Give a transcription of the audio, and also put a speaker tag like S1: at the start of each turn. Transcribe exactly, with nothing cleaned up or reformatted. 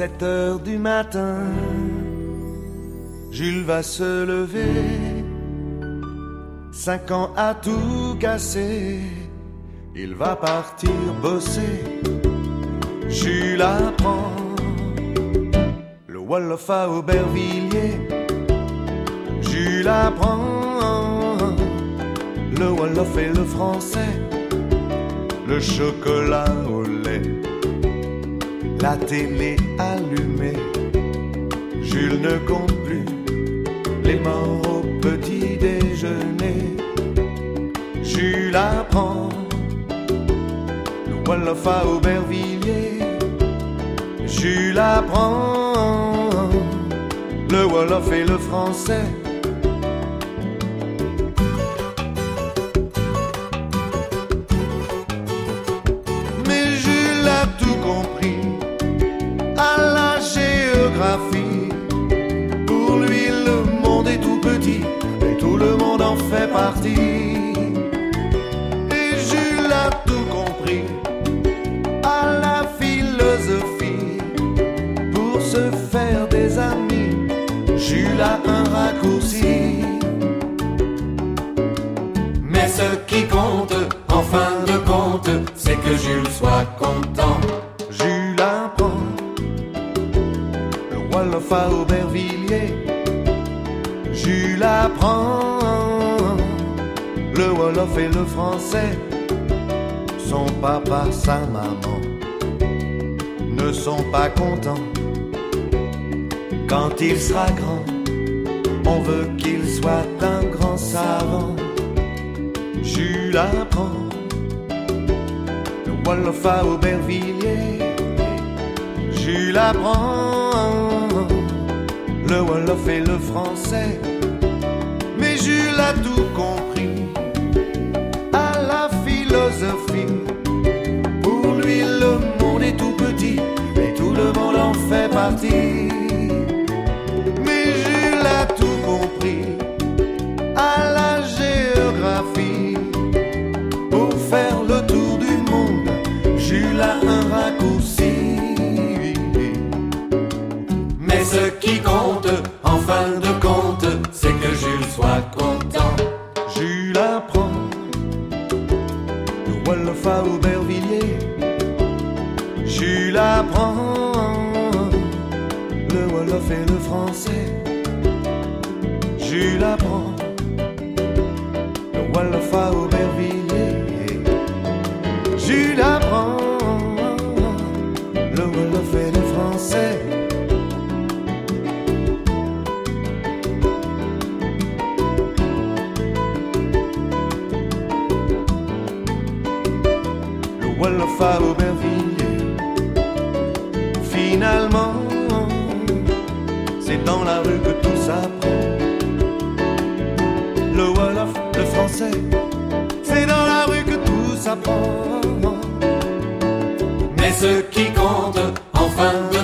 S1: sept heures du matin, Jules va se lever. Cinq ans à tout casser, il va partir bosser. Jules apprend le Wolof à Aubervilliers. Jules apprend le Wolof et le français, le chocolat au lait, la télé allumée. Jules ne compte plus les morts au petit déjeuner. Jules apprend le Wolof à Aubervilliers. Jules apprend le Wolof et le français. Mais Jules a tout compris à la géographie. Pour lui le monde est tout petit et tout le monde en fait partie. Et Jules a tout compris à la philosophie. Pour se faire des amis, Jules a un raccourci. Mais ce qui compte, en fin de compte, c'est que Jules soit content. Jules apprend le Wolof à Aubervilliers. Jules apprend le Wolof et le français. Son papa, sa maman ne sont pas contents. Quand il sera grand, on veut qu'il soit un grand savant. Jules apprend le Wolof à Aubervilliers. Jules apprend le Wolof et le français. Mais Jules a tout compris à la philosophie. Pour lui le monde est tout petit et tout le monde en fait partie. Mais Jules a tout compris à la géographie. Pour faire le tour du monde, Jules a un raccourci. Mais ce qui compte, en fin de compte, c'est que Jules soit content. Jules apprend le Wolof à Aubervilliers. Jules apprend le Wolof et le français. Jules apprend le Wolof à Aubervilliers. Jules apprend le Wolof et le français. Le Wolof à Aubervilliers. Finalement, c'est dans la rue que tout s'apprend. Le Wolof, le français, c'est dans la rue que tout s'apprend. Mais ce qui compte, enfin